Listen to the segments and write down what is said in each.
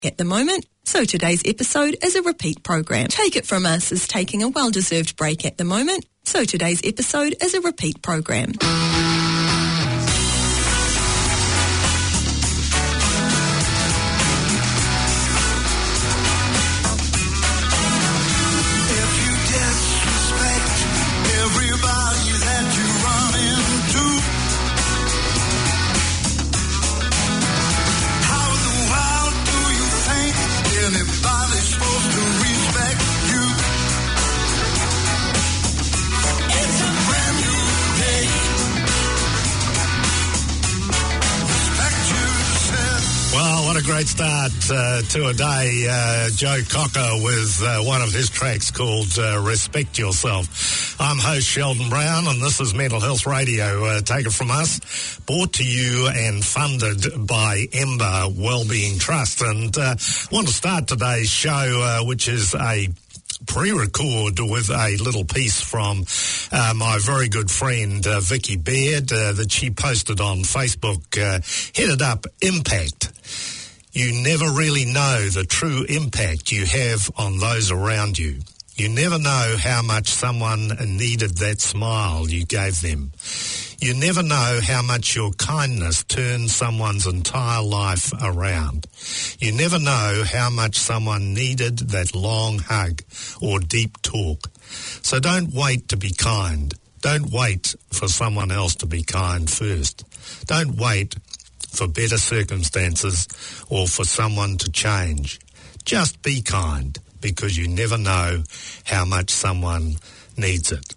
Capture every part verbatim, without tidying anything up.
at the moment, so today's episode is a repeat program. Take It From Us is taking a well-deserved break at the moment, so today's episode is a repeat program. Great start uh, to a day. Uh, Joe Cocker with uh, one of his tracks called uh, Respect Yourself. I'm host Sheldon Brown, and this is Mental Health Radio. Uh, take it from us, brought to you and funded by Ember Wellbeing Trust. And uh, I want to start today's show, uh, which is a pre-record with a little piece from uh, my very good friend uh, Vicky Baird uh, that she posted on Facebook, uh, headed up Impact. You never really know the true impact you have on those around you. You never know how much someone needed that smile you gave them. You never know how much your kindness turns someone's entire life around. You never know how much someone needed that long hug or deep talk. So don't wait to be kind. Don't wait for someone else to be kind first. Don't wait for better circumstances or for someone to change. Just be kind, because you never know how much someone needs it.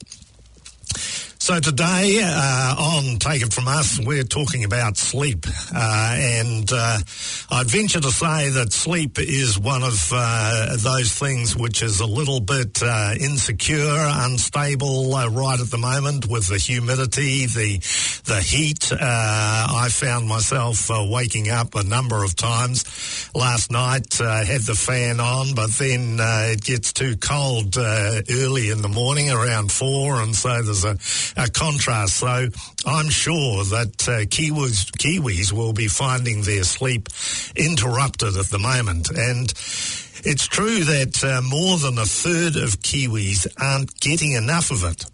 So today uh, on Take It From Us, we're talking about sleep. Uh, and uh, I'd venture to say that sleep is one of uh, those things which is a little bit uh, insecure, unstable uh, right at the moment with the humidity, the the heat. Uh, I found myself uh, waking up a number of times last night, uh, had the fan on, but then uh, it gets too cold uh, early in the morning around four, and so there's a a contrast. So I'm sure that uh, Kiwis, Kiwis will be finding their sleep interrupted at the moment. And it's true that uh, more than a third of Kiwis aren't getting enough of it.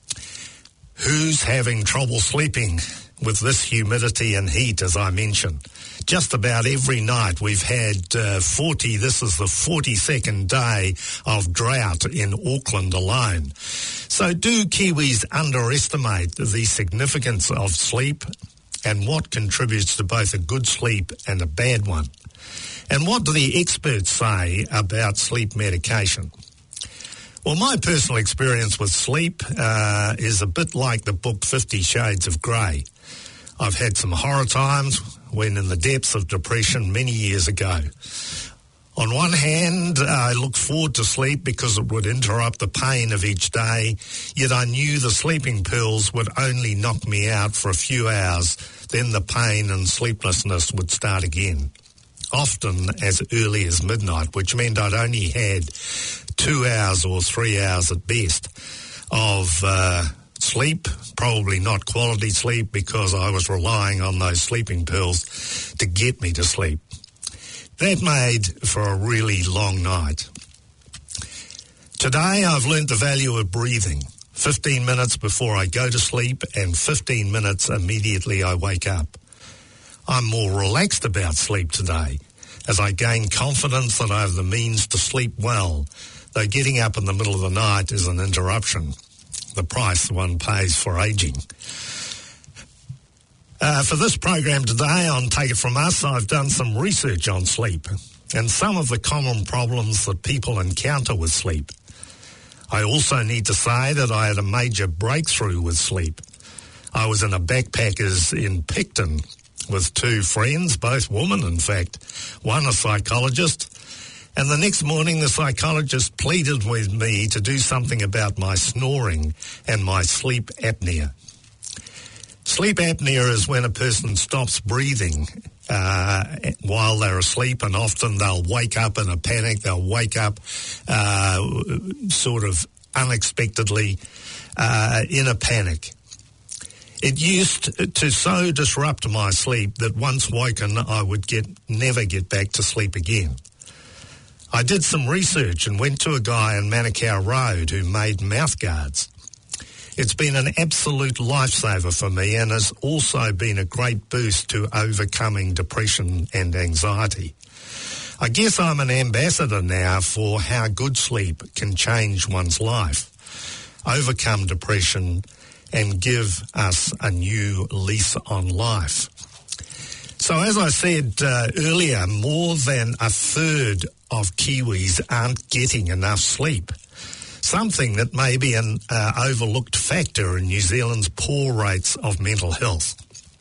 Who's having trouble sleeping with this humidity and heat, as I mentioned? Just about every night we've had uh, forty, this is the forty-second day of drought in Auckland alone. So do Kiwis underestimate the significance of sleep and what contributes to both a good sleep and a bad one? And what do the experts say about sleep medication? Well, my personal experience with sleep uh, is a bit like the book Fifty Shades of Grey. I've had some horror times when in the depths of depression many years ago. On one hand, I looked forward to sleep because it would interrupt the pain of each day, yet I knew the sleeping pills would only knock me out for a few hours, then the pain and sleeplessness would start again, often as early as midnight, which meant I'd only had two hours or three hours at best of uh, sleep, probably not quality sleep, because I was relying on those sleeping pills to get me to sleep. That made for a really long night. Today I've learnt the value of breathing. fifteen minutes before I go to sleep and fifteen minutes immediately I wake up. I'm more relaxed about sleep today as I gain confidence that I have the means to sleep well, though getting up in the middle of the night is an interruption, the price one pays for ageing. Uh, for this program today on Take It From Us, I've done some research on sleep and some of the common problems that people encounter with sleep. I also need to say that I had a major breakthrough with sleep. I was in a backpackers in Picton with two friends, both women in fact, one a psychologist, and the next morning the psychologist pleaded with me to do something about my snoring and my sleep apnea. Sleep apnea is when a person stops breathing uh, while they're asleep, and often they'll wake up in a panic. They'll wake up uh, sort of unexpectedly uh, in a panic. It used to so disrupt my sleep that once woken, I would get never get back to sleep again. I did some research and went to a guy on Manukau Road who made mouth guards. It's been an absolute lifesaver for me and has also been a great boost to overcoming depression and anxiety. I guess I'm an ambassador now for how good sleep can change one's life, overcome depression, and give us a new lease on life. So as I said uh, earlier, more than a third of Kiwis aren't getting enough sleep, something that may be an uh, overlooked factor in New Zealand's poor rates of mental health.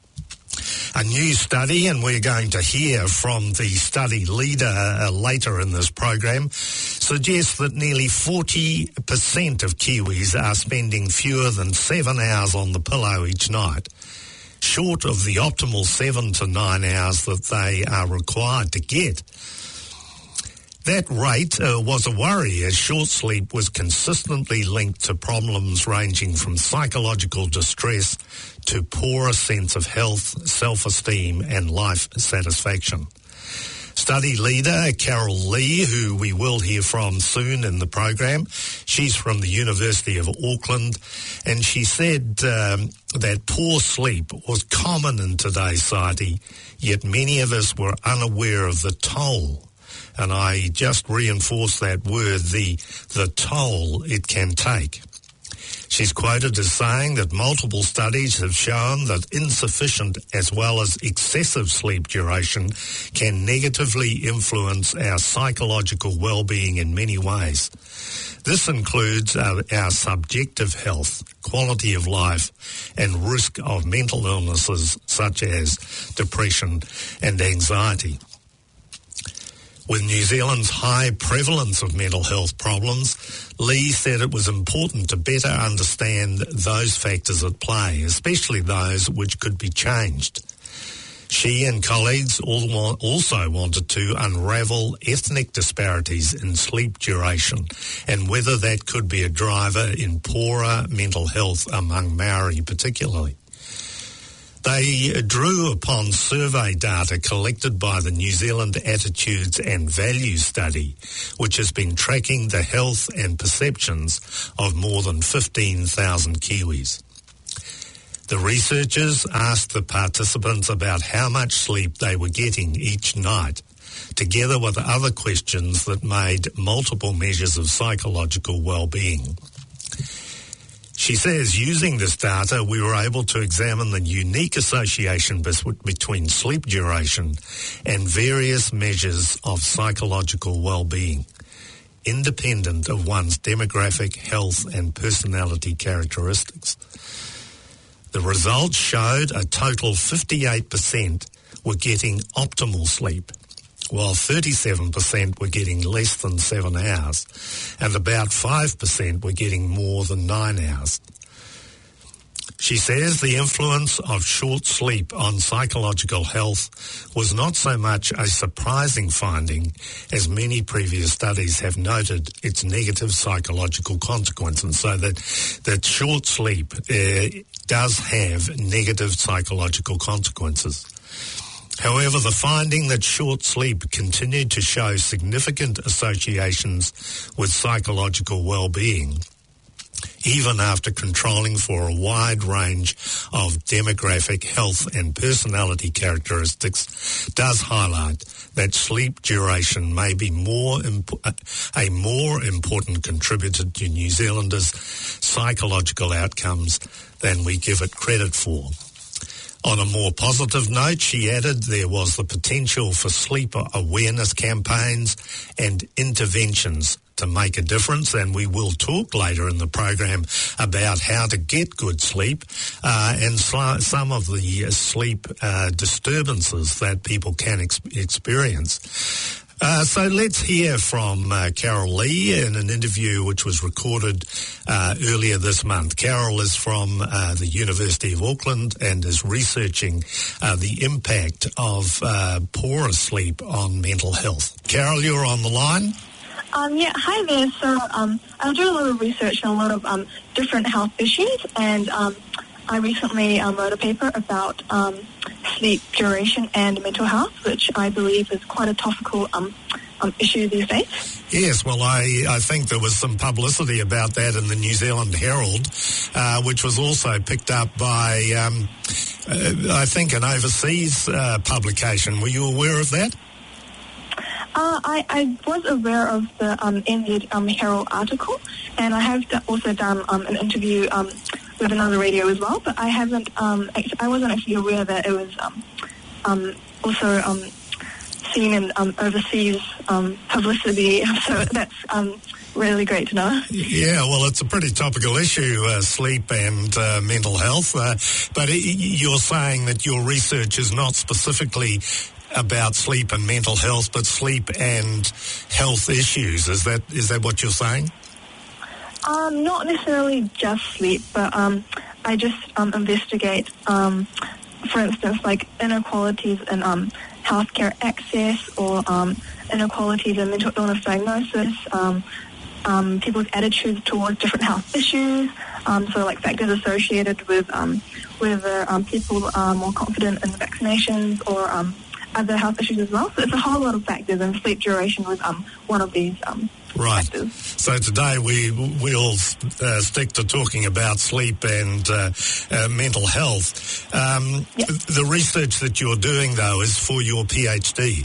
A new study, and we're going to hear from the study leader uh, later in this program, suggests that nearly forty percent of Kiwis are spending fewer than seven hours on the pillow each night, short of the optimal seven to nine hours that they are required to get. That rate uh, was a worry, as short sleep was consistently linked to problems ranging from psychological distress to poorer sense of health, self-esteem and life satisfaction. Study leader Carol Lee, who we will hear from soon in the program, she's from the University of Auckland, and she said um, that poor sleep was common in today's society, yet many of us were unaware of the toll. And I just reinforce that word, the the toll it can take. She's quoted as saying that multiple studies have shown that insufficient as well as excessive sleep duration can negatively influence our psychological well-being in many ways. This includes our, our subjective health, quality of life, and risk of mental illnesses such as depression and anxiety. With New Zealand's high prevalence of mental health problems, Lee said it was important to better understand those factors at play, especially those which could be changed. She and colleagues also wanted to unravel ethnic disparities in sleep duration and whether that could be a driver in poorer mental health among Maori particularly. They drew upon survey data collected by the New Zealand Attitudes and Values Study, which has been tracking the health and perceptions of more than fifteen thousand Kiwis. The researchers asked the participants about how much sleep they were getting each night, together with other questions that made multiple measures of psychological well-being. She says, using this data, we were able to examine the unique association between sleep duration and various measures of psychological well-being, independent of one's demographic, health and personality characteristics. The results showed a total fifty-eight percent were getting optimal sleep, while thirty-seven percent were getting less than seven hours, and about five percent were getting more than nine hours. She says the influence of short sleep on psychological health was not so much a surprising finding as many previous studies have noted its negative psychological consequences, so that, that short sleep uh, does have negative psychological consequences. However, the finding that short sleep continued to show significant associations with psychological well-being, even after controlling for a wide range of demographic, health and personality characteristics, does highlight that sleep duration may be more imp- a more important contributor to New Zealanders' psychological outcomes than we give it credit for. On a more positive note, she added there was the potential for sleep awareness campaigns and interventions to make a difference, and we will talk later in the program about how to get good sleep uh, and sl- some of the sleep uh, disturbances that people can ex- experience. Uh, so let's hear from uh, Carol Lee in an interview which was recorded uh, earlier this month. Carol is from uh, the University of Auckland and is researching uh, the impact of uh, poorer sleep on mental health. Carol, you're on the line. Um, yeah, hi there. So um, I'm doing a lot of research on a lot of um, different health issues, and um, I recently um, wrote a paper about um, sleep duration and mental health, which I believe is quite a topical um, um, issue these days. Yes, well, I, I think there was some publicity about that in the New Zealand Herald, uh, which was also picked up by, um, uh, I think, an overseas uh, publication. Were you aware of that? Uh, I, I was aware of the um, N Z um, Herald article, and I have d- also done um, an interview um, with another radio as well, but I haven't, um, actually, I wasn't actually aware that it was um, um, also um, seen in um, overseas um, publicity, so that's um, really great to know. Yeah, well, it's a pretty topical issue, uh, sleep and uh, mental health, uh, but it, you're saying that your research is not specifically about sleep and mental health, but sleep and health issues. Is that is that what you're saying? Um, not necessarily just sleep, but um, I just um, investigate, um, for instance, like inequalities in um, healthcare access or um, inequalities in mental illness diagnosis, um, um, people's attitudes towards different health issues, um, so like factors associated with um, whether um, people are more confident in vaccinations or um, other health issues as well. So it's a whole lot of factors, and sleep duration was um, one of these um, right. factors. So today we we'll uh, stick to talking about sleep and uh, uh, mental health. Um, yep. The research that you're doing, though, is for your PhD.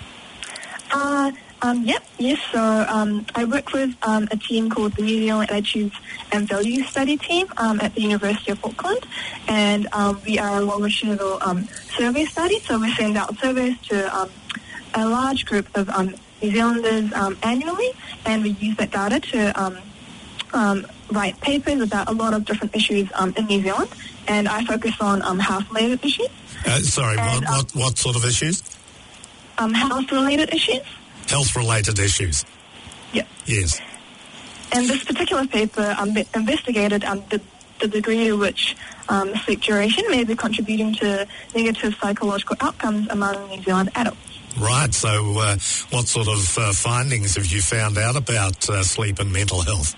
Uh, um, yep, yes. So um, I work with um, a team called the New Zealand Attitudes and Values Study Team um, at the University of Auckland, and um, we are a longitudinal um, survey study. So we send out surveys to um, a large group of um, New Zealanders um, annually, and we use that data to um, um, write papers about a lot of different issues um, in New Zealand. And I focus on um, health-related issues. Uh, sorry, and, what, um, what what sort of issues? Um, health-related issues. Health-related issues. Yeah. Yes. And this particular paper um, investigated um, the, the degree to which um, sleep duration may be contributing to negative psychological outcomes among New Zealand adults. Right. So uh, what sort of uh, findings have you found out about uh, sleep and mental health?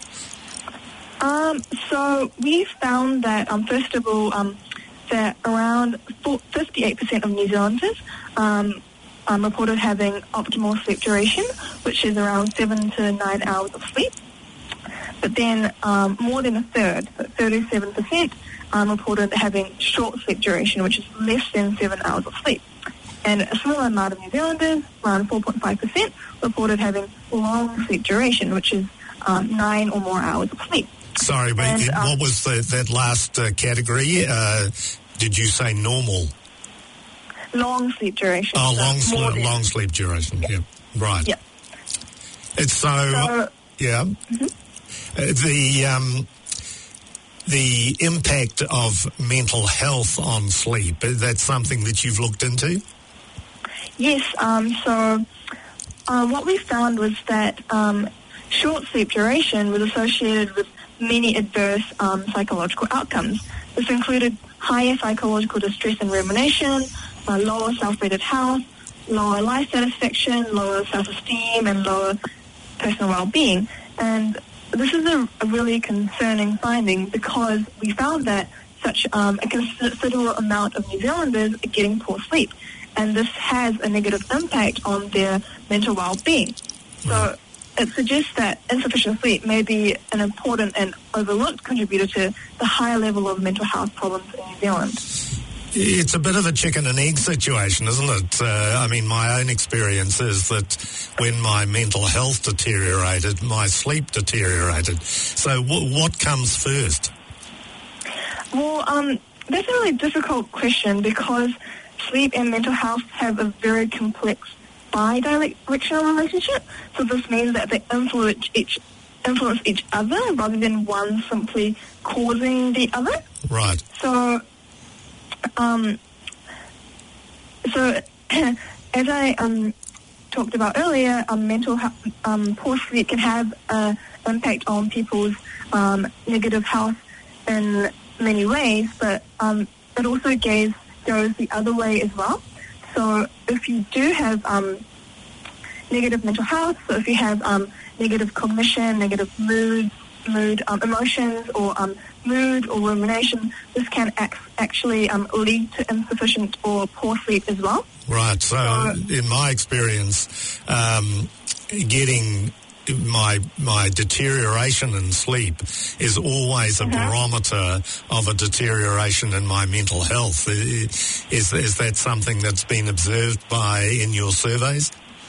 Um, so we found that, um, first of all, um, that around fifty-eight percent of New Zealanders um, um, reported having optimal sleep duration, which is around seven to nine hours of sleep. But then um, more than a third, thirty-seven percent, um, reported having short sleep duration, which is less than seven hours of sleep. And a similar amount of New Zealanders, around four point five percent, reported having long sleep duration, which is um, nine or more hours of sleep. Sorry, but and, um, what was the, that last uh, category? Uh, did you say normal? Long sleep duration. Oh, so long sleep, than, long sleep duration. Yeah, yeah. Right. Yeah. It's so, so yeah. Mm-hmm. Uh, the um, the impact of mental health on sleep. That's something that you've looked into. Yes. Um, so uh, what we found was that um, short sleep duration was associated with many adverse um, psychological outcomes. This included higher psychological distress and rumination, uh, lower self-rated health, lower life satisfaction, lower self-esteem, and lower personal well-being. And this is a, a really concerning finding because we found that such um, a considerable amount of New Zealanders are getting poor sleep, and this has a negative impact on their mental well-being. So it suggests that insufficient sleep may be an important and overlooked contributor to the higher level of mental health problems in New Zealand. It's a bit of a chicken and egg situation, isn't it? Uh, I mean, my own experience is that when my mental health deteriorated, my sleep deteriorated. So w- what comes first? Well, um, that's a really difficult question because sleep and mental health have a very complex bi-directional relationship. So this means that they influence each influence each other rather than one simply causing the other. Right. So, um, so as I um talked about earlier, um, mental health, um, poor sleep can have an impact on people's um, negative health in many ways, but um, it also goes goes the other way as well. So if you do have um, negative mental health, so if you have um, negative cognition, negative moods, mood um, emotions or um, mood or rumination, this can ac- actually um, lead to insufficient or poor sleep as well. Right. So, So- in my experience, um, getting my my deterioration in sleep is always a Mhm. barometer of a deterioration in my mental health. I- Is is that something that's been observed by in your surveys?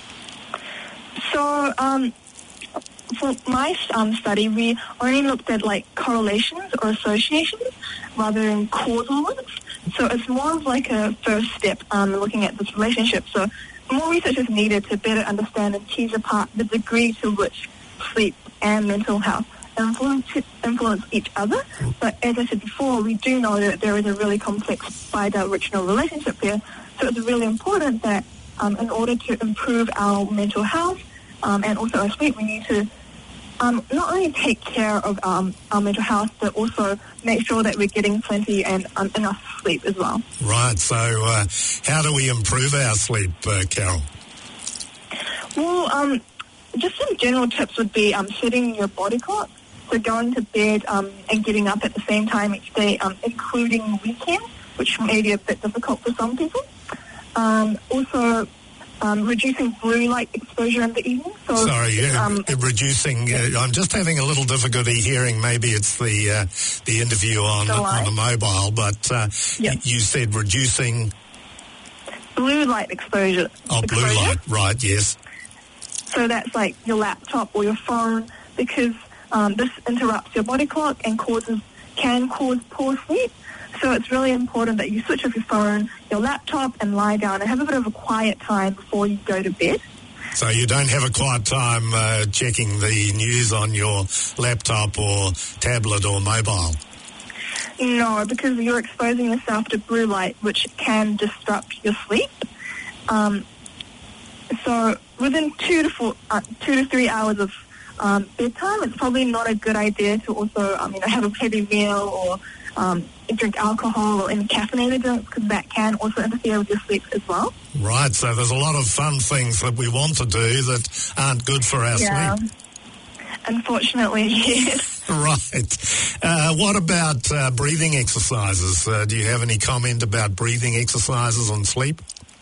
So, um, for my um, study, we only looked at like correlations or associations rather than causal links. So it's more of like a first step um, looking at this relationship. So more research is needed to better understand and tease apart the degree to which sleep and mental health influence, influence each other. But as I said before, we do know that there is a really complex bidirectional relationship here. So it's really important that um, in order to improve our mental health um, and also our sleep, we need to um, not only take care of um, our mental health, but also make sure that we're getting plenty and um, enough sleep as well. Right. So, uh, how do we improve our sleep, uh, Carol? Well, um, just some general tips would be um, setting your body clock. So going to bed um, and getting up at the same time each day, um, including weekends, which may be a bit difficult for some people. Um, also, um, reducing blue light exposure in the evening. So, Sorry, uh, um, reducing. Uh, I'm just having a little difficulty hearing. Maybe it's the uh, the interview on The on line? the mobile, but uh, Yep. y- you said reducing. blue light exposure. Oh, blue exposure. light. Right. Yes. So that's like your laptop or your phone, because um, this interrupts your body clock and causes can cause poor sleep. So it's really important that you switch off your phone, your laptop, and lie down and have a bit of a quiet time before you go to bed. So you don't have a quiet time uh, checking the news on your laptop or tablet or mobile. No, because you're exposing yourself to blue light, which can disrupt your sleep. Um, so within two to four, uh, two to three hours of um, bedtime, it's probably not a good idea to also, um, you know, have a heavy meal or um, drink alcohol or any caffeinated drinks, because that can also interfere with your sleep as well. Right. So there's a lot of fun things that we want to do that aren't good for our Yeah. sleep. Unfortunately, yes. Right. Uh, what about uh, breathing exercises? Uh, do you have any comment about breathing exercises on sleep?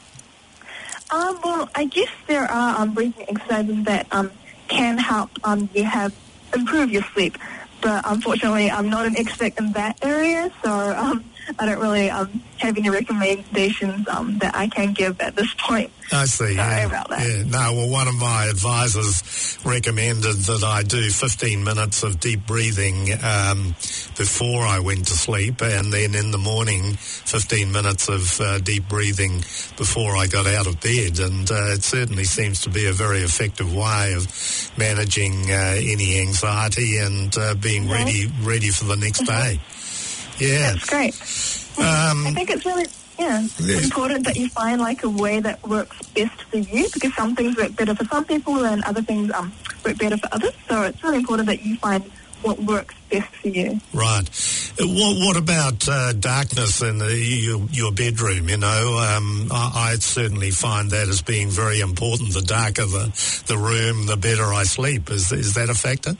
Um, well, I guess there are um, breathing exercises that um, can help um, you have improve your sleep, but unfortunately, I'm not an expert in that area, so um, I don't really um, have any recommendations um, that I can give at this point. I see. Sorry yeah. about that. Yeah. No, well, one of my advisors recommended that I do fifteen minutes of deep breathing um, before I went to sleep, and then in the morning, fifteen minutes of uh, deep breathing before I got out of bed. And uh, it certainly seems to be a very effective way of managing uh, any anxiety and uh, being Mhm. ready ready for the next day. Yeah. That's great. Um, I think it's really yeah, Yeah. it's important that you find like a way that works best for you, because some things work better for some people and other things um, work better for others. So it's really important that you find what works best for you. Right. Uh, What, what about uh, darkness in the, your, your bedroom? You know, um, I, I certainly find that as being very important. The darker the, the room, the better I sleep. Is is that a factor?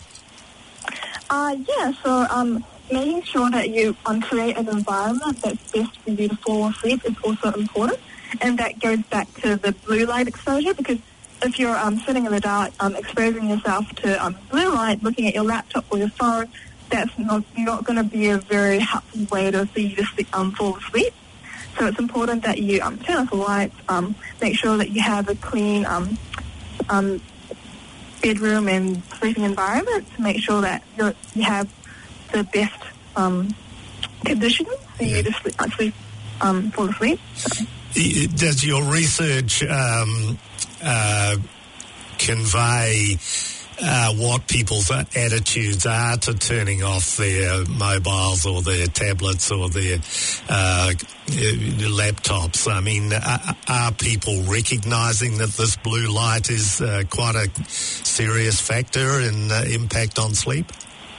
Uh, yeah, so um, making sure that you um, create an environment that's best for you to fall asleep is also important. And that goes back to the blue light exposure, because if you're um, sitting in the dark, um, exposing yourself to um, blue light, looking at your laptop or your phone, that's not, not going to be a very helpful way to, for you to sleep, um, fall asleep. So it's important that you um, turn off the lights, um, make sure that you have a clean um, um, bedroom and sleeping environment to make sure that you're, you have the best um, conditions for Yeah. you to sleep, uh, sleep um, fall asleep. So. I- Does your research um, uh, convey uh, what people's attitudes are to turning off their mobiles or their tablets or their uh, laptops? I mean, are, are people recognising that this blue light is uh, quite a serious factor in uh, impact on sleep?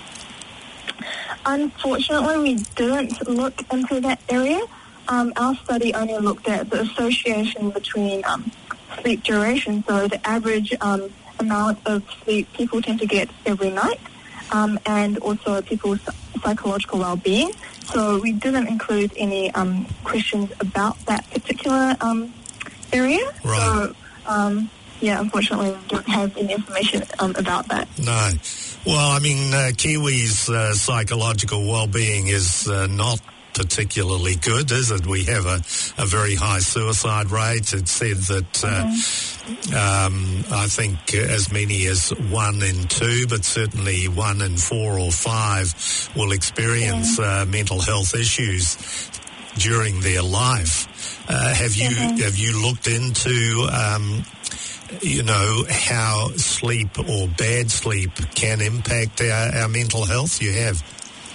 Unfortunately, we didn't look into that area. Um, our study only looked at the association between um, sleep duration, so the average um, amount of sleep people tend to get every night, um, and also people's psychological well-being. So we didn't include any um, questions about that particular um, area. Right. So, um, yeah, unfortunately, we don't have any information um, about that. No. Well, I mean, uh, Kiwis' uh, psychological well-being is uh, not particularly good, is it? We have a, a very high suicide rate. It's said that uh, mm-hmm. um, I think as many as one in two, but certainly one in four or five will experience yeah. uh, mental health issues during their life. Uh, have you mm-hmm. have you looked into um, you know, how sleep or bad sleep can impact our, our mental health? You have.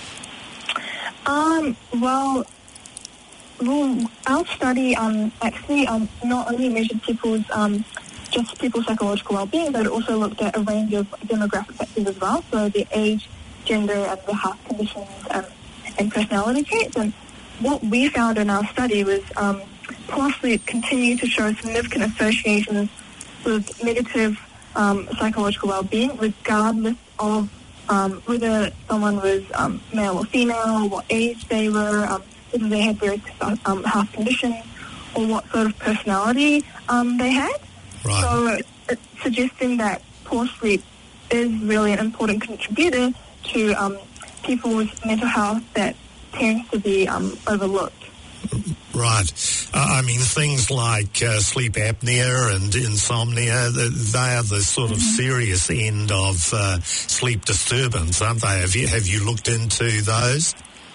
Um, well, well, our study um, actually um, not only measured people's um, just people's psychological well-being, but it also looked at a range of demographic factors as well. So the age, gender, and the health conditions um, and personality traits. And what we found in our study was um, poor sleep continued to show significant associations with negative um, psychological well-being, regardless of Um, whether someone was um, male or female, what age they were, um, whether they had various um, health conditions, or what sort of personality um, they had. Right. So it's suggesting that poor sleep is really an important contributor to um, people's mental health that tends to be um, overlooked. Right. Uh, I mean, things like uh, sleep apnea and insomnia, they are the sort of mm-hmm. serious end of uh, sleep disturbance, aren't they? Have you, have you looked into those?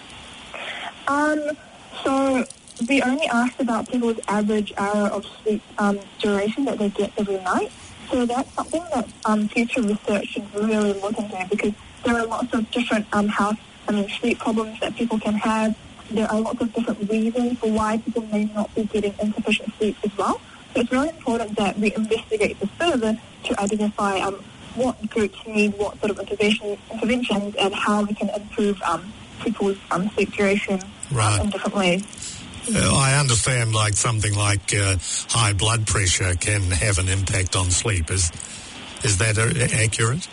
Um, so we only asked about people's average hour of sleep um, duration that they get every night. So that's something that um, future research should really look into, because there are lots of different um, health, I mean, sleep problems that people can have. There are lots of different reasons for why people may not be getting insufficient sleep as well. So it's really important that we investigate this further to identify um, what groups need what sort of intervention, interventions and how we can improve um, people's um, sleep duration right. um, in different ways. Uh, I understand like something like uh, high blood pressure can have an impact on sleep. Is, is that uh, accurate?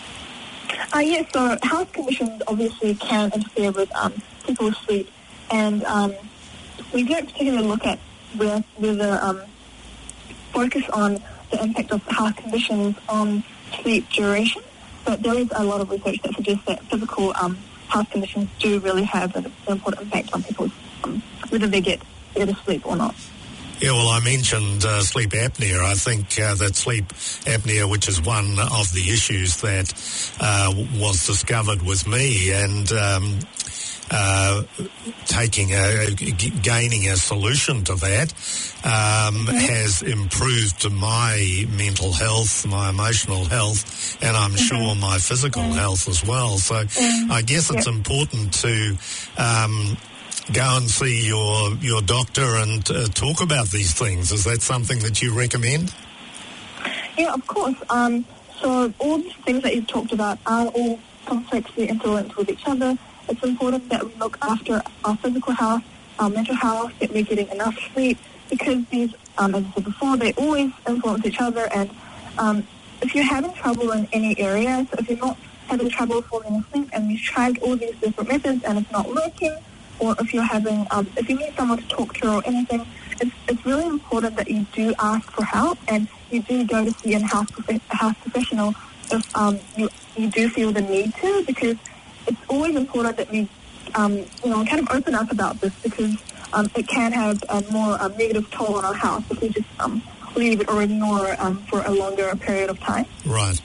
Uh, yes, so health conditions obviously can interfere with um, people's sleep. And um, we don't particularly look at whether, whether um, focus on the impact of health conditions on sleep duration, but there is a lot of research that suggests that physical um, health conditions do really have an important impact on people, um, whether they get better sleep or not. Yeah, well, I mentioned uh, sleep apnea. I think uh, that sleep apnea, which is one of the issues that uh, was discovered with me, and um, uh, taking a, gaining a solution to that um, mm-hmm. has improved my mental health, my emotional health, and I'm mm-hmm. sure my physical mm-hmm. health as well. So mm-hmm. I guess it's yep. important to Um, go and see your your doctor and uh, talk about these things. Is that something that you recommend? Yeah, of course. Um, so all these things that you've talked about are all complexly interlinked with each other. It's important that we look after our physical health, our mental health, that we're getting enough sleep, because these, um, as I said before, they always influence each other. And um, if you're having trouble in any area, so if you're not having trouble falling asleep and you've tried all these different methods and it's not working, or if you're having, um, if you need someone to talk to or anything, it's, it's really important that you do ask for help and you do go to see a health, prof- a health professional if um, you, you do feel the need to, because it's always important that we, um, you know, kind of open up about this, because um, it can have a more um, negative toll on our health if we just um, leave it or ignore it um, for a longer period of time. Right.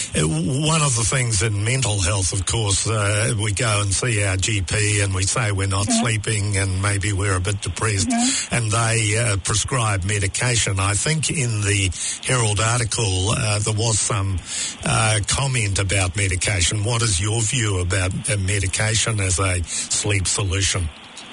One of the things in mental health, of course, uh, we go and see our G P and we say we're not mm-hmm. sleeping and maybe we're a bit depressed, mm-hmm. and they uh, prescribe medication. I think in the Herald article uh, there was some uh, comment about medication. What is your view about uh, medication as a sleep solution?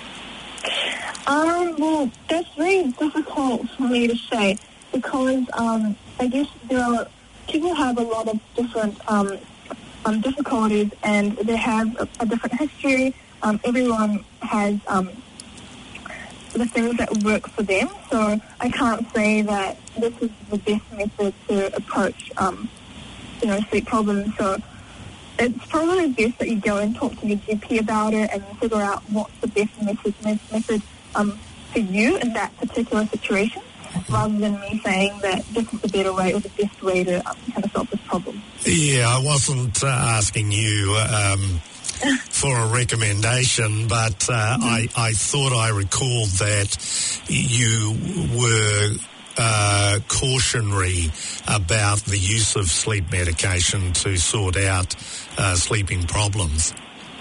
Um, well, that's very difficult for me to say, because um, I guess there are people have a lot of different um, um, difficulties, and they have a, a different history. Um, everyone has um, the things that work for them, so I can't say that this is the best method to approach, um, you know, sleep problems. So it's probably best that you go and talk to your G P about it and figure out what's the best method, method um, for you in that particular situation, rather than me saying that this is the better way or the best way to um, kind of solve this problem. Yeah, I wasn't uh, asking you um, for a recommendation, but uh, mm-hmm. I, I thought I recalled that you were uh, cautionary about the use of sleep medication to sort out uh, sleeping problems.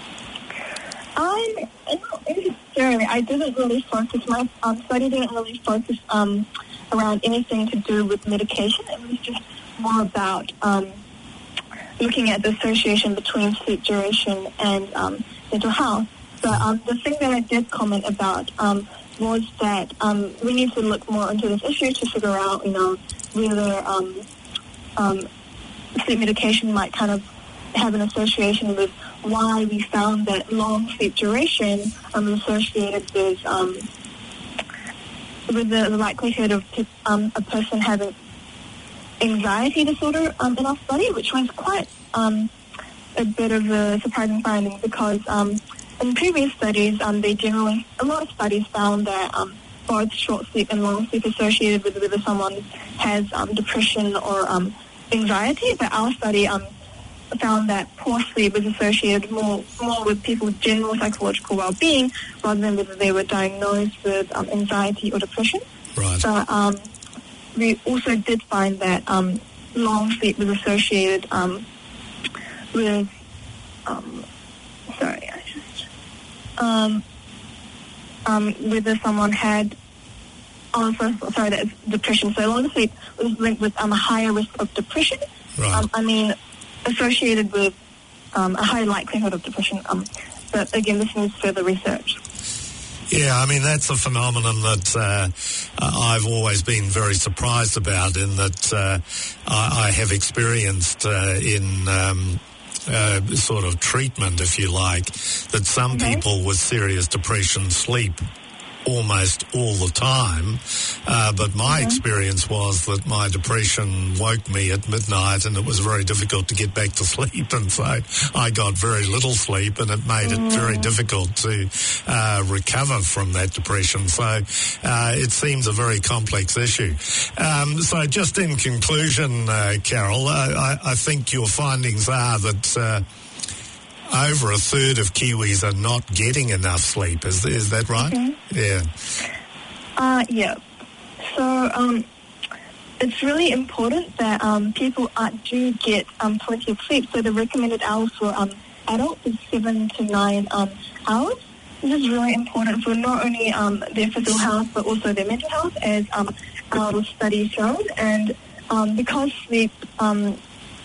I, not necessarily. I didn't really focus, my um, study didn't really focus um, around anything to do with medication. It was just more about um, looking at the association between sleep duration and um, mental health. But um, the thing that I did comment about um, was that um, we need to look more into this issue to figure out, you know, whether um, um, sleep medication might kind of have an association with why we found that long sleep duration um, is associated with um, with the, the likelihood of um, a person having anxiety disorder um, in our study, which was quite um, a bit of a surprising finding because um, in previous studies, um, they generally, a lot of studies found that um, both short sleep and long sleep associated with whether someone has um, depression or um, anxiety, but our study um, found that poor sleep was associated more more with people's general psychological well-being rather than whether they were diagnosed with um, anxiety or depression. Right. So um, we also did find that um, long sleep was associated um, with, um, sorry, I just, um, um, whether someone had, oh, so, sorry, that's depression. So long sleep was linked with um, a higher risk of depression. Right. Um, I mean, associated with um, a high likelihood of depression. Um, but again, this needs further research. Yeah, I mean, that's a phenomenon that uh, I've always been very surprised about, in that uh, I, I have experienced uh, in um, uh, sort of treatment, if you like, that some okay. people with serious depression sleep almost all the time, uh, but my mm-hmm. experience was that my depression woke me at midnight and it was very difficult to get back to sleep, and so I got very little sleep and it made mm. it very difficult to uh, recover from that depression. So uh, it seems a very complex issue. Um, so just in conclusion, uh, Carol, uh, I, I think your findings are that uh, over a third of Kiwis are not getting enough sleep. Is is that right? Mm-hmm. Yeah. Uh, yeah. So um, it's really important that um, people uh, do get um, plenty of sleep. So the recommended hours for um, adults is seven to nine um, hours. This is really important for not only um, their physical health but also their mental health, as um, our studies showed. And um, because sleep um,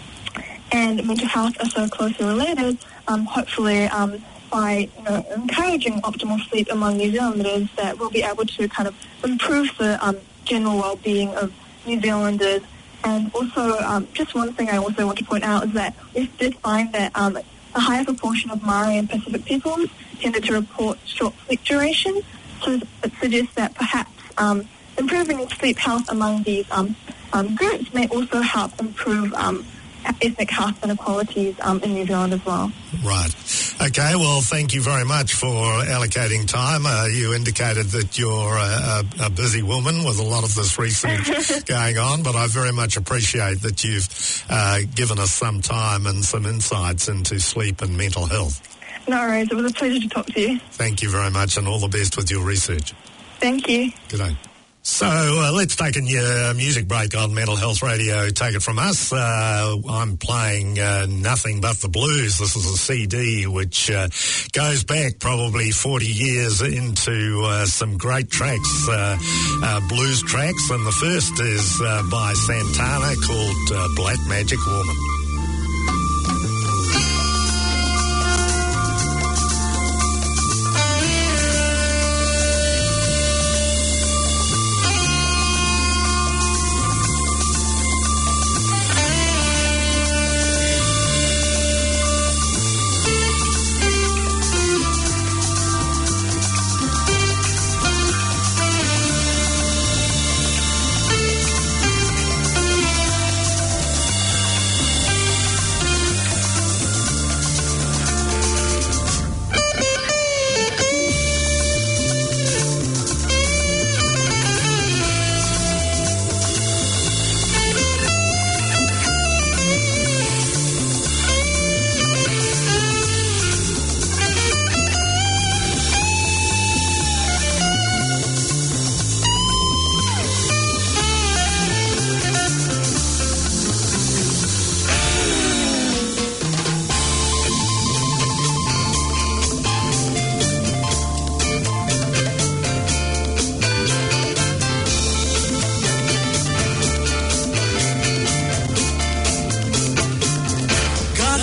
and mental health are so closely related, Um, hopefully, um, by you know, encouraging optimal sleep among New Zealanders, that we'll be able to kind of improve the um, general well-being of New Zealanders. And also, um, just one thing I also want to point out is that we did find that um, a higher proportion of Maori and Pacific peoples tended to report short sleep duration. So it suggests that perhaps um, improving sleep health among these um, um, groups may also help improve um, ethnic health inequalities um, in New Zealand as well. Right. Okay, well, thank you very much for allocating time. Uh, you indicated that you're a, a, a busy woman with a lot of this research going on, but I very much appreciate that you've uh, given us some time and some insights into sleep and mental health. No worries. It was a pleasure to talk to you. Thank you very much, and all the best with your research. Thank you. Good day. So uh, let's take a uh, music break on Mental Health Radio. Take it from us. Uh, I'm playing uh, Nothing But the Blues. This is a C D which uh, goes back probably forty years into uh, some great tracks, uh, uh, blues tracks. And the first is uh, by Santana called uh, Black Magic Woman.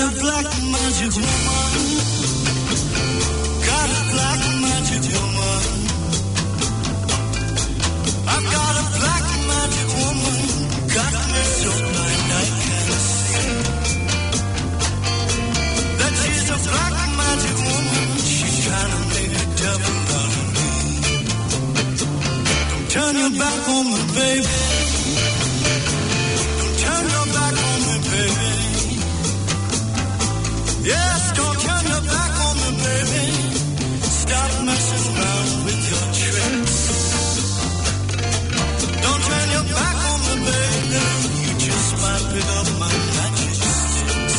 a black magic woman. Got a black magic woman. I've got a black magic woman. Got me so blind I can't see. That she's a black magic woman. She's trying to make a devil out of me. Don't turn your back on me, baby. Don't turn your back on me, baby. Yes, don't turn your back on me, baby. Stop messing around with your tricks. Don't turn your back on me, baby. You just might pick up my magic sticks.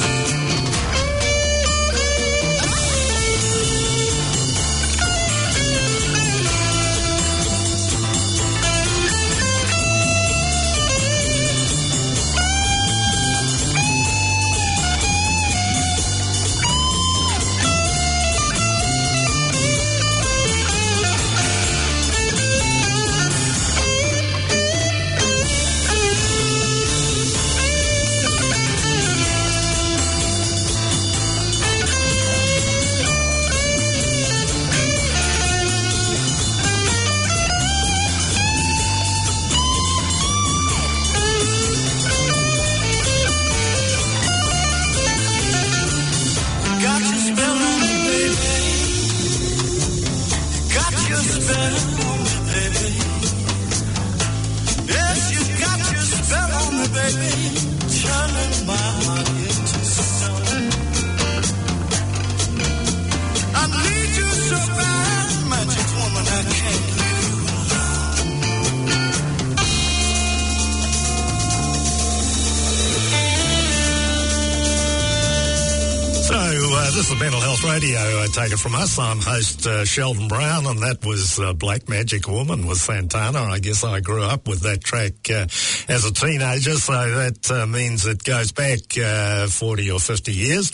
This is Mental Health Radio. I take it from us. I'm host uh, Sheldon Brown, and that was uh, Black Magic Woman with Santana. I guess I grew up with that track uh, as a teenager, so that uh, means it goes back uh, forty or fifty years.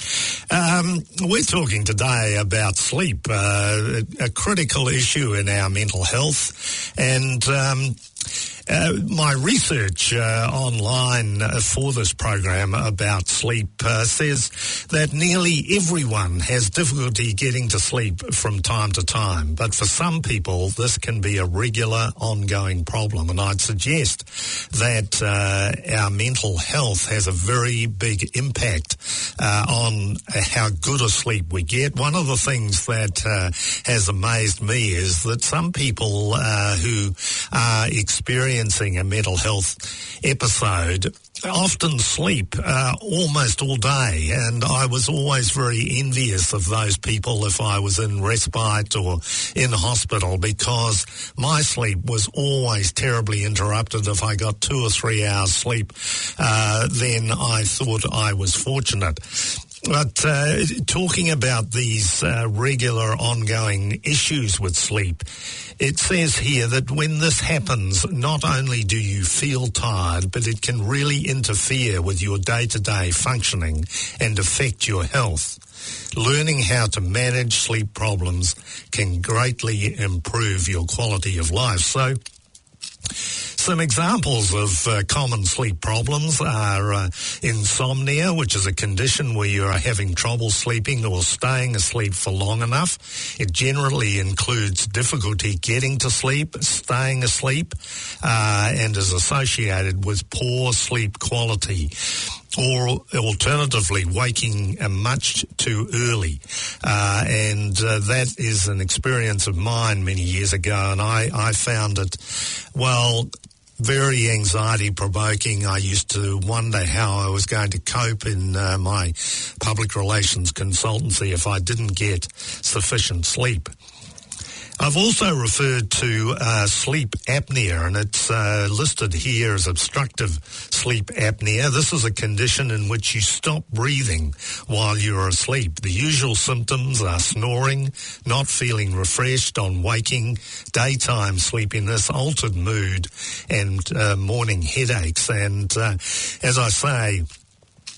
Um, we're talking today about sleep, uh, a critical issue in our mental health, and um, Uh, my research uh, online uh, for this program about sleep uh, says that nearly everyone has difficulty getting to sleep from time to time. But for some people, this can be a regular, ongoing problem. And I'd suggest that uh, our mental health has a very big impact uh, on how good a sleep we get. One of the things that uh, has amazed me is that some people uh, who are experiencing a mental health episode often sleep uh, almost all day, and I was always very envious of those people if I was in respite or in hospital, because my sleep was always terribly interrupted. If I got two or three hours sleep, uh, then I thought I was fortunate. But uh, talking about these uh, regular ongoing issues with sleep, it says here that when this happens, not only do you feel tired, but it can really interfere with your day-to-day functioning and affect your health. Learning how to manage sleep problems can greatly improve your quality of life. So, some examples of uh, common sleep problems are uh, insomnia, which is a condition where you are having trouble sleeping or staying asleep for long enough. It generally includes difficulty getting to sleep, staying asleep, uh, and is associated with poor sleep quality. Or alternatively, waking uh, much too early. Uh, and uh, that is an experience of mine many years ago, and I, I found it, well, very anxiety-provoking. I used to wonder how I was going to cope in uh, my public relations consultancy if I didn't get sufficient sleep. I've also referred to uh, sleep apnea, and it's uh, listed here as obstructive sleep apnea. This is a condition in which you stop breathing while you're asleep. The usual symptoms are snoring, not feeling refreshed on waking, daytime sleepiness, altered mood, and uh, morning headaches. And uh, as I say,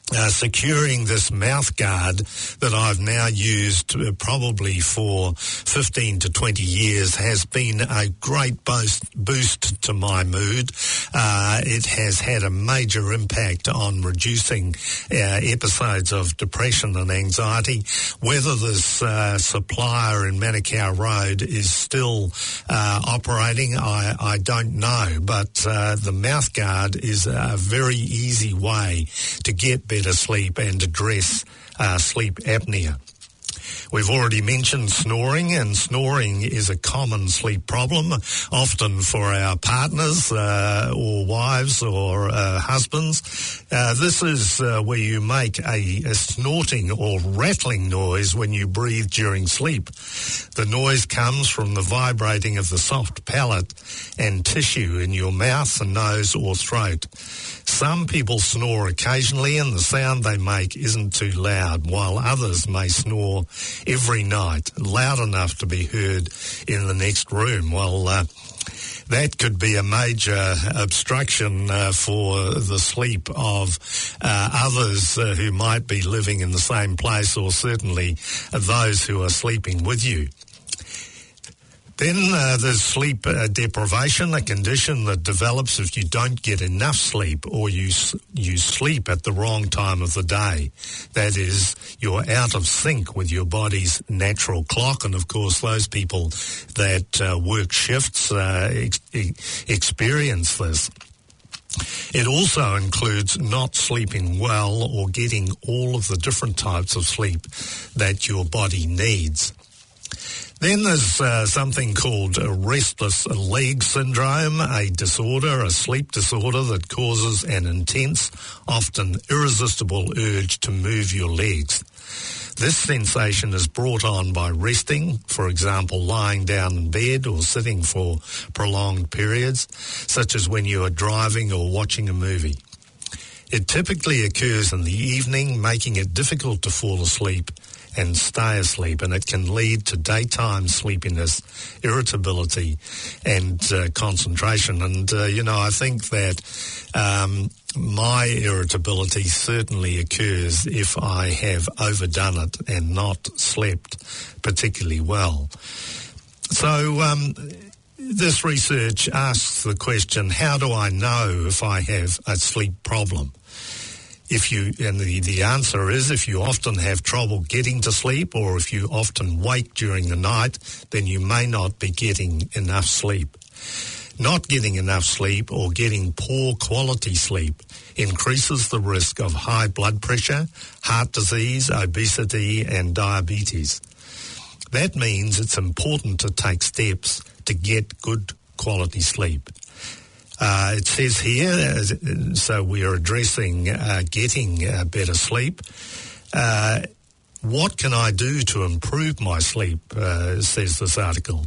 Uh, securing this mouth guard that I've now used uh, probably for fifteen to twenty years has been a great boost, boost to my mood. Uh, it has had a major impact on reducing uh, episodes of depression and anxiety. Whether this uh, supplier in Manukau Road is still uh, operating, I, I don't know, but uh, the mouth guard is a very easy way to get better sleep and address uh, sleep apnea. We've already mentioned snoring, and snoring is a common sleep problem, often for our partners uh, or wives or uh, husbands. Uh, this is uh, where you make a, a snorting or rattling noise when you breathe during sleep. The noise comes from the vibrating of the soft palate and tissue in your mouth and nose or throat. Some people snore occasionally and the sound they make isn't too loud, while others may snore every night, loud enough to be heard in the next room. Well, uh, that could be a major obstruction uh, for the sleep of uh, others uh, who might be living in the same place, or certainly uh, those who are sleeping with you. Then uh, there's sleep uh, deprivation, a condition that develops if you don't get enough sleep or you you sleep at the wrong time of the day. That is, you're out of sync with your body's natural clock. And, of course, those people that uh, work shifts uh, ex- experience this. It also includes not sleeping well or getting all of the different types of sleep that your body needs. Then there's uh, something called a restless leg syndrome, a disorder, a sleep disorder that causes an intense, often irresistible urge to move your legs. This sensation is brought on by resting, for example, lying down in bed or sitting for prolonged periods, such as when you are driving or watching a movie. It typically occurs in the evening, making it difficult to fall asleep and stay asleep, and it can lead to daytime sleepiness, irritability, and uh, concentration. And, uh, you know, I think that um, my irritability certainly occurs if I have overdone it and not slept particularly well. So um, this research asks the question, how do I know if I have a sleep problem? If you, and the, the answer is if you often have trouble getting to sleep, or if you often wake during the night, then you may not be getting enough sleep. Not getting enough sleep or getting poor quality sleep increases the risk of high blood pressure, heart disease, obesity, and diabetes. That means it's important to take steps to get good quality sleep. Uh, it says here, uh, so we are addressing uh, getting uh, better sleep. Uh, what can I do to improve my sleep, uh, says this article.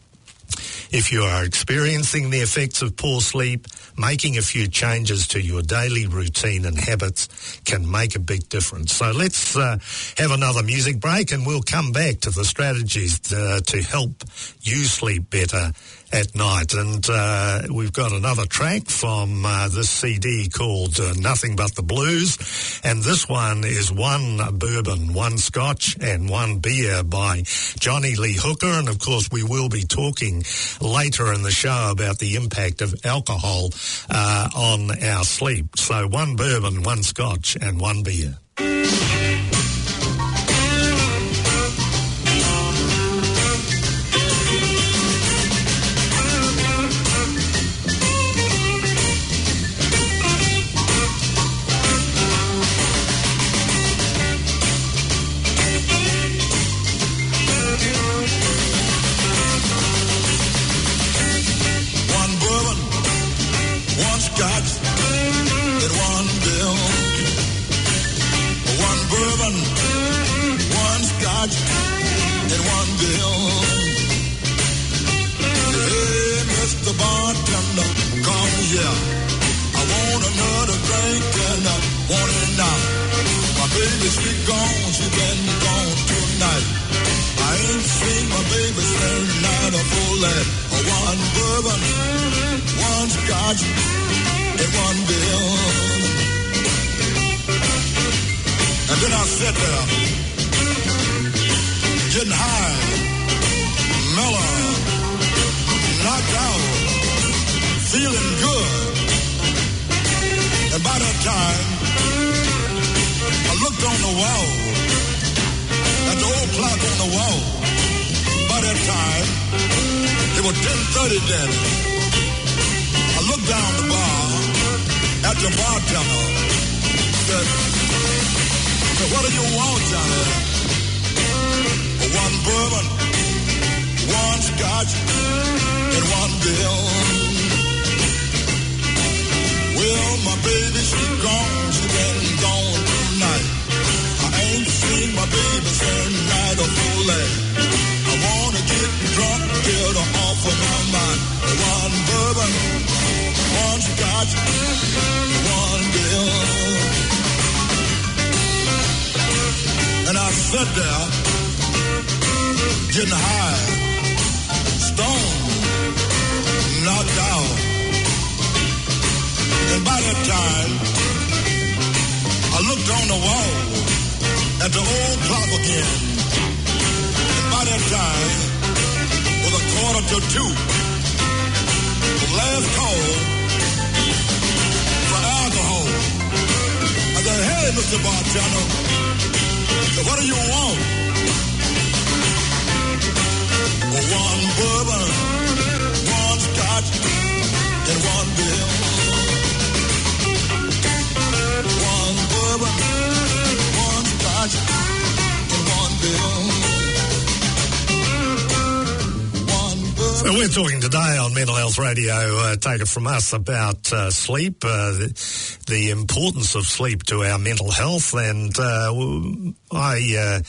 If you are experiencing the effects of poor sleep, making a few changes to your daily routine and habits can make a big difference. So let's uh, have another music break, and we'll come back to the strategies uh, to help you sleep better at night. And uh, we've got another track from uh, this C D called uh, Nothing But the Blues, and this one is One Bourbon, One Scotch and One Beer by Johnny Lee Hooker. And of course we will be talking later in the show about the impact of alcohol uh, on our sleep. So one bourbon, one scotch and one beer. One scotch and one bill. sit there, getting high, mellow, knocked out, feeling good. And by that time, I looked on the wall, at the old clock on the wall. By that time, it was ten thirty then. I looked down the bar at the bartender. Said, said, what do you want, Johnny? One bourbon, one scotch, and one bill. Well, my baby, she's gone, she's been gone tonight. I ain't seen my baby since night of full life. I wanna get drunk, get her off of my mind. One bourbon, one scotch, one bill. And I sat there, getting high, stoned, knocked out. And by that time, I looked on the wall at the old clock again. And by that time, it was a quarter to two. The last call for alcohol. I said, hey, Mister Bartender, what do you want? One bourbon, one scotch, and one bill. One bourbon, one scotch, and one bill. One bourbon. So we're talking today on Mental Health Radio, uh, take it from us, about uh, sleep, uh, the, the importance of sleep to our mental health. And uh, I... Uh,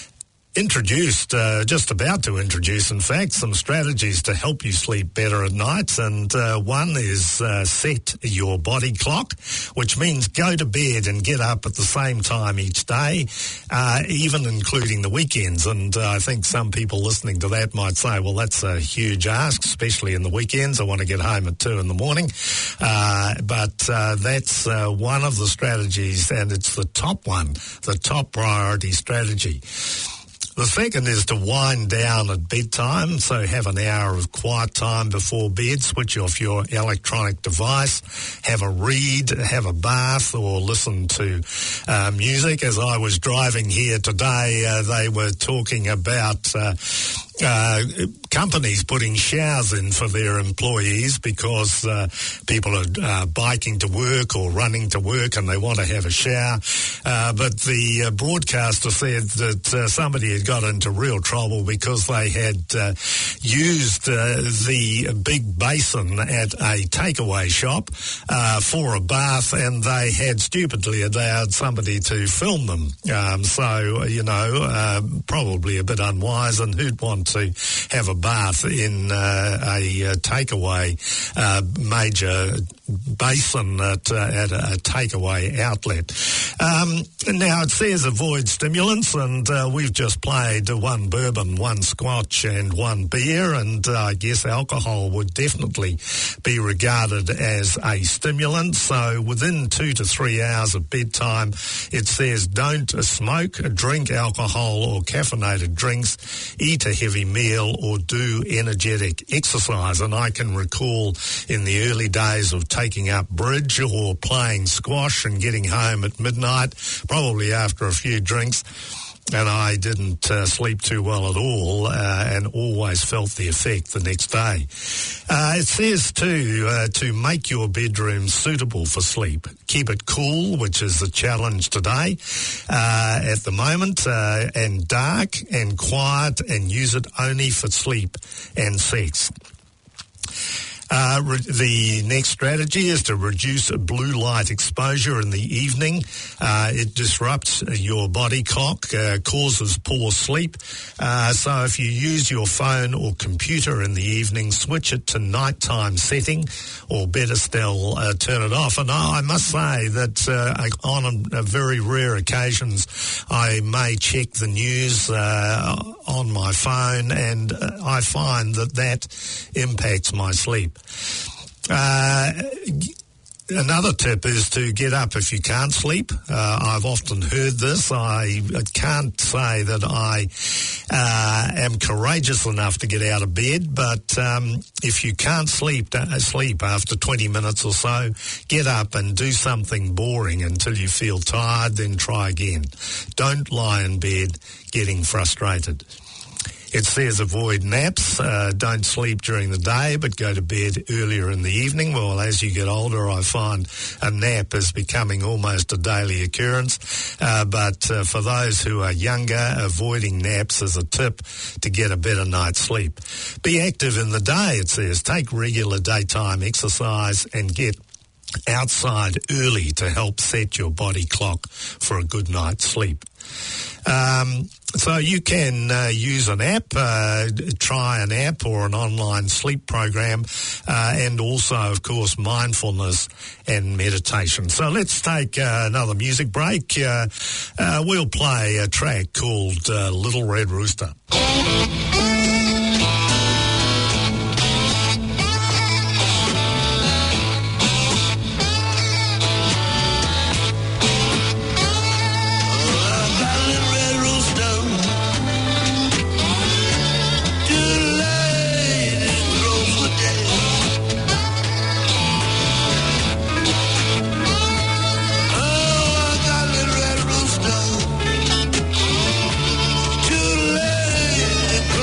introduced, uh, just about to introduce, in fact, some strategies to help you sleep better at night. And uh, one is uh, set your body clock, which means go to bed and get up at the same time each day, uh, even including the weekends. And uh, I think some people listening to that might say, well, that's a huge ask, especially in the weekends. I want to get home at two in the morning. Uh, but uh, that's uh, one of the strategies, and it's the top one, the top priority strategy. The second is to wind down at bedtime, so have an hour of quiet time before bed, switch off your electronic device, have a read, have a bath, or listen to uh, music. As I was driving here today, uh, they were talking about uh, uh, companies putting showers in for their employees because uh, people are uh, biking to work or running to work and they want to have a shower. Uh, but the uh, broadcaster said that uh, somebody had got into real trouble because they had uh, used uh, the big basin at a takeaway shop uh, for a bath, and they had stupidly allowed somebody to film them. Um, so, you know, uh, probably a bit unwise, and who'd want to have a bath in uh, a, a takeaway uh, major basin at, uh, at a, a takeaway outlet. Um, now, it says avoid stimulants, and uh, we've just played one bourbon, one scotch, and one beer, and uh, I guess alcohol would definitely be regarded as a stimulant. So within two to three hours of bedtime, it says don't smoke, drink alcohol or caffeinated drinks, eat a heavy meal, or do energetic exercise. And I can recall in the early days of taking up bridge or playing squash and getting home at midnight, probably after a few drinks, and I didn't uh, sleep too well at all, uh, and always felt the effect the next day. Uh, it says too, uh, to make your bedroom suitable for sleep. Keep it cool, which is the challenge today, uh, at the moment, uh, and dark and quiet, and use it only for sleep and sex. Uh, re- the next strategy is to reduce blue light exposure in the evening. Uh, it disrupts your body clock, uh, causes poor sleep. Uh, so if you use your phone or computer in the evening, switch it to nighttime setting, or better still, uh, turn it off. And I, I must say that uh, on a, a very rare occasions, I may check the news uh, on my phone, and uh, I find that that impacts my sleep. Uh, Another tip is to get up if you can't sleep. Uh, I've often heard this. I, I can't say that I uh, am courageous enough to get out of bed, but um, if you can't sleep uh, sleep after twenty minutes or so, get up and do something boring until you feel tired, then try again. Don't lie in bed getting frustrated. It says avoid naps, uh, don't sleep during the day, but go to bed earlier in the evening. Well, as you get older, I find a nap is becoming almost a daily occurrence. Uh, but uh, for those who are younger, avoiding naps is a tip to get a better night's sleep. Be active in the day, it says. Take regular daytime exercise and get outside early to help set your body clock for a good night's sleep. Um, so you can uh, use an app, uh, try an app or an online sleep program, uh, and also, of course, mindfulness and meditation. So let's take uh, another music break. Uh, uh, we'll play a track called uh, Little Red Rooster. Too late.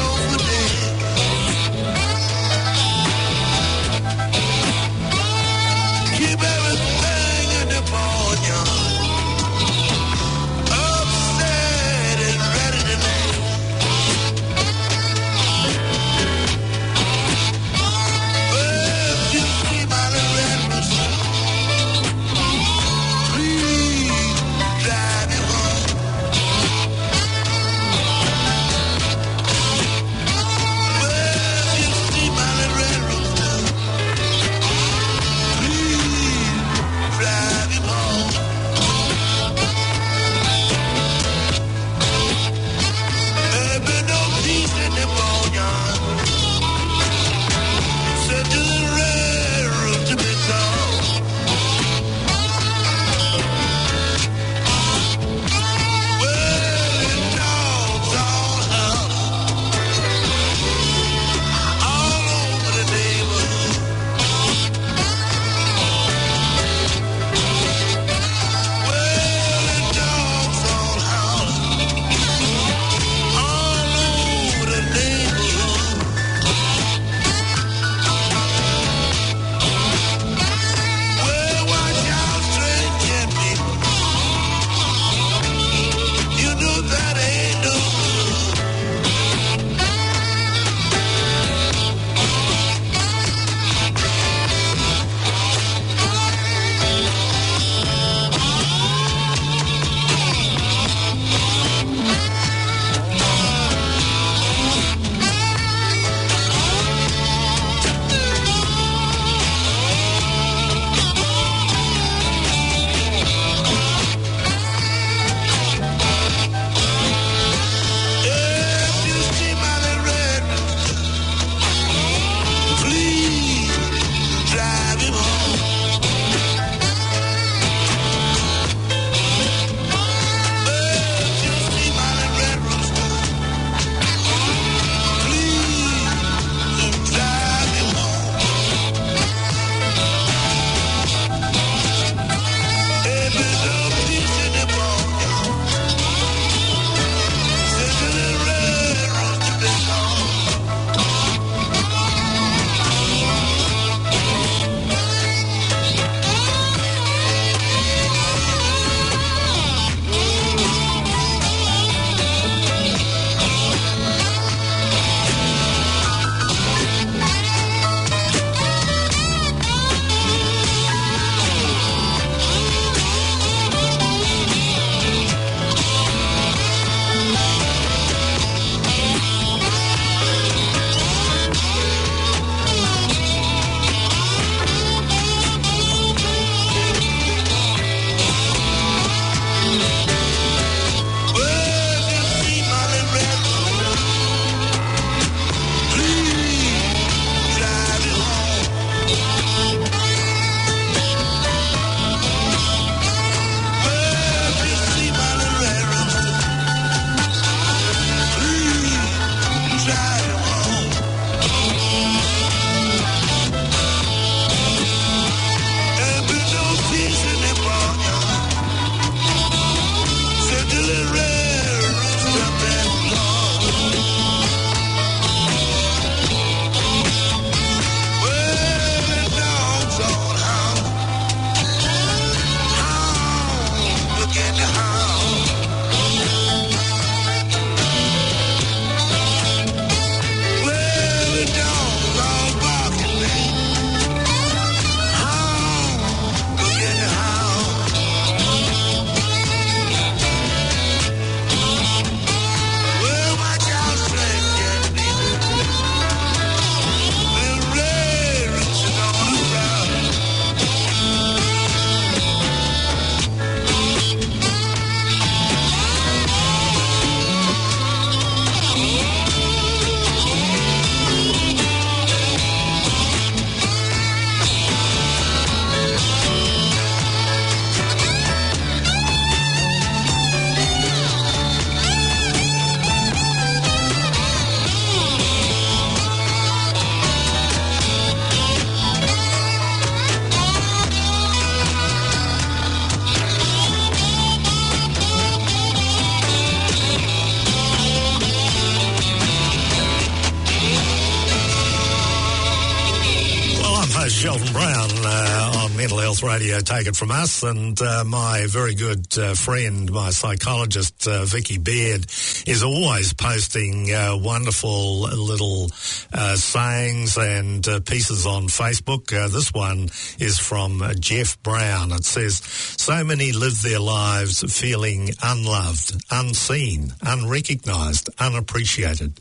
Sheldon Brown uh, on Mental Health Radio, Take It From Us, and uh, my very good uh, friend, my psychologist, uh, Vicky Beard, is always posting uh, wonderful little uh, sayings and uh, pieces on Facebook. Uh, this one is from uh, Jeff Brown. It says, so many live their lives feeling unloved, unseen, unrecognised, unappreciated.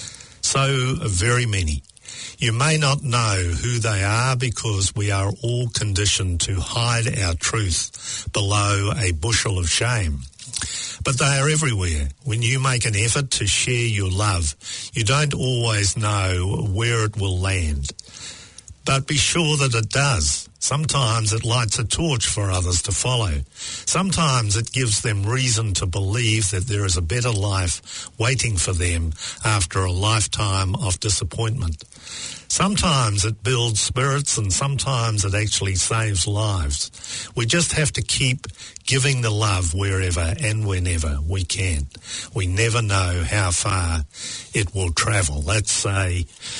So very many. You may not know who they are because we are all conditioned to hide our truth below a bushel of shame. But they are everywhere. When you make an effort to share your love, you don't always know where it will land. But be sure that it does. Sometimes it lights a torch for others to follow. Sometimes it gives them reason to believe that there is a better life waiting for them after a lifetime of disappointment. Sometimes it builds spirits and sometimes it actually saves lives. We just have to keep giving the love wherever and whenever we can. We never know how far it will travel. That's a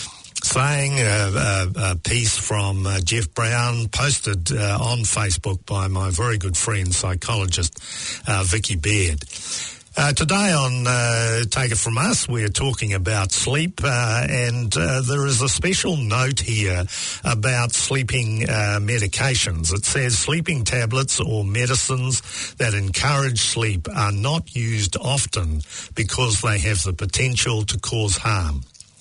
saying, a, a, a piece from uh, Jeff Brown, posted uh, on Facebook by my very good friend, psychologist uh, Vicky Beard. Uh, today on uh, Take It From Us, we're talking about sleep, uh, and uh, there is a special note here about sleeping uh, medications. It says sleeping tablets or medicines that encourage sleep are not used often because they have the potential to cause harm.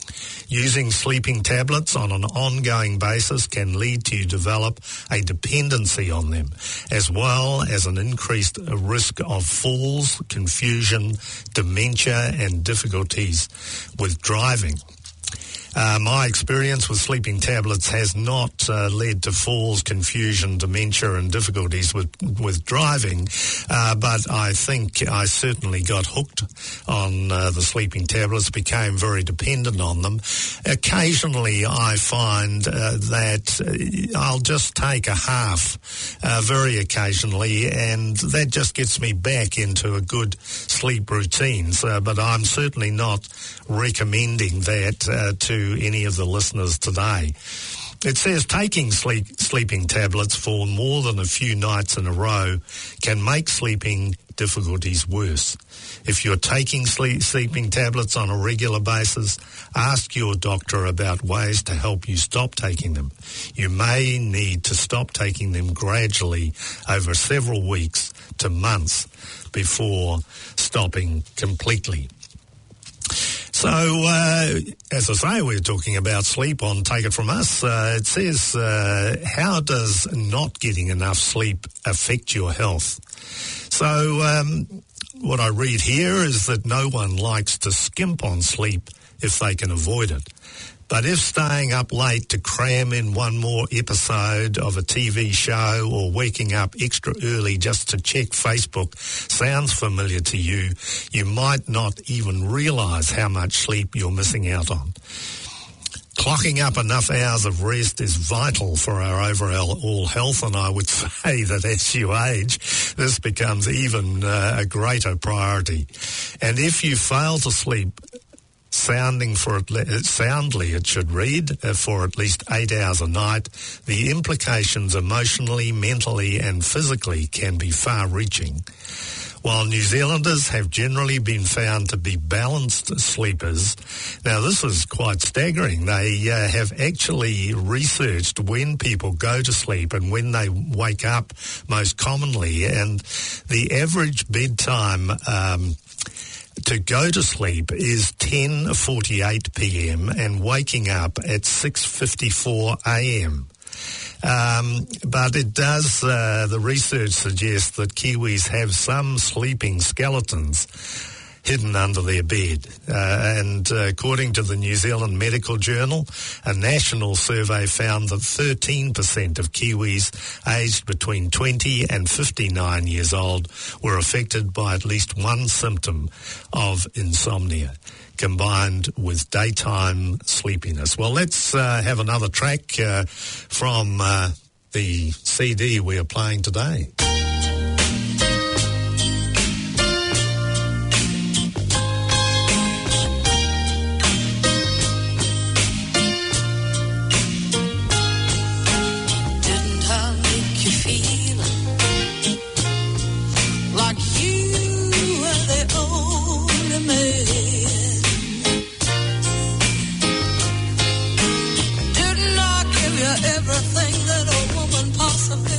Using sleeping tablets on an ongoing basis can lead to you develop a dependency on them, as well as an increased risk of falls, confusion, dementia, and difficulties with driving. Uh, my experience with sleeping tablets has not uh, led to falls, confusion, dementia and difficulties with with driving, uh, but I think I certainly got hooked on uh, the sleeping tablets, became very dependent on them. Occasionally I find uh, that uh, I'll just take a half, uh, very occasionally, and that just gets me back into a good sleep routine. So, but I'm certainly not recommending that uh, to any of the listeners today. It says taking sleep, sleeping tablets for more than a few nights in a row can make sleeping difficulties worse. If you're taking sleep, sleeping tablets on a regular basis, ask your doctor about ways to help you stop taking them. You may need to stop taking them gradually over several weeks to months before stopping completely. So, uh, as I say, we're talking about sleep on Take It From Us. Uh, it says, uh, how does not getting enough sleep affect your health? So, um, what I read here is that no one likes to skimp on sleep if they can avoid it. But if staying up late to cram in one more episode of a T V show or waking up extra early just to check Facebook sounds familiar to you, you might not even realise how much sleep you're missing out on. clocking up enough hours of rest is vital for our overall health, and I would say that as you age, this becomes even uh, a greater priority. And if you fail to sleep sounding for at le- soundly, it should read, uh, for at least eight hours a night, the implications emotionally, mentally and physically can be far-reaching. While New Zealanders have generally been found to be balanced sleepers, now this is quite staggering. They uh, have actually researched when people go to sleep and when they wake up most commonly, and the average bedtime um, to go to sleep is ten forty-eight p.m. and waking up at six fifty-four a.m. Um, but it does, uh, the research suggests that Kiwis have some sleeping skeletons hidden under their bed. Uh, and uh, according to the New Zealand Medical Journal, a national survey found that thirteen percent of Kiwis aged between twenty and fifty-nine years old were affected by at least one symptom of insomnia, combined with daytime sleepiness. Well, let's uh, have another track uh, from uh, the C D we are playing today. Everything that a woman possibly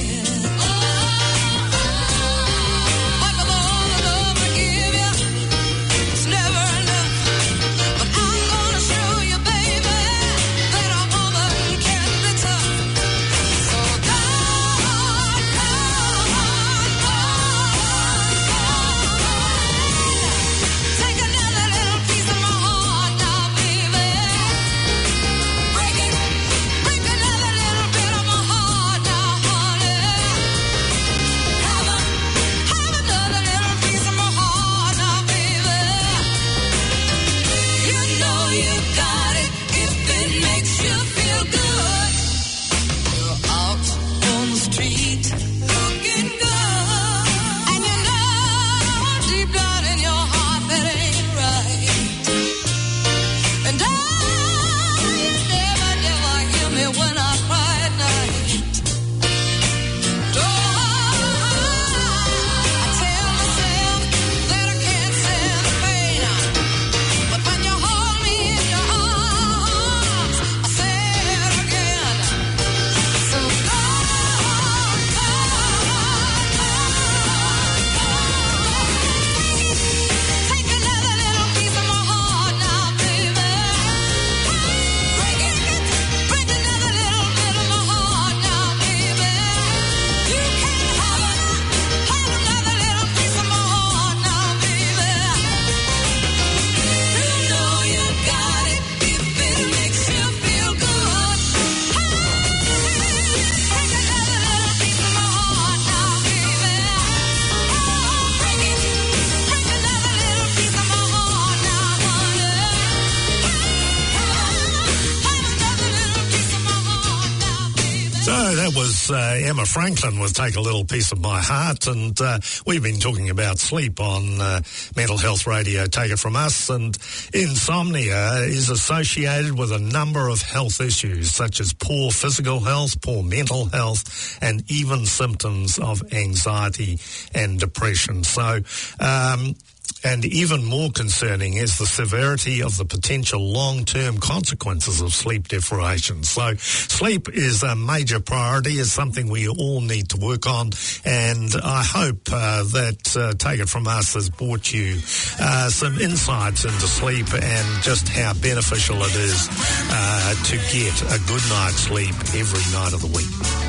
that was uh, Emma Franklin with Take a Little Piece of My Heart, and uh, we've been talking about sleep on uh, Mental Health Radio, Take It From Us, and insomnia is associated with a number of health issues such as poor physical health, poor mental health, and even symptoms of anxiety and depression. So, um, and even more concerning is the severity of the potential long-term consequences of sleep deprivation. So sleep is a major priority, is something we all need to work on, and I hope uh, that uh, Take It From Us has brought you uh, some insights into sleep and just how beneficial it is uh, to get a good night's sleep every night of the week.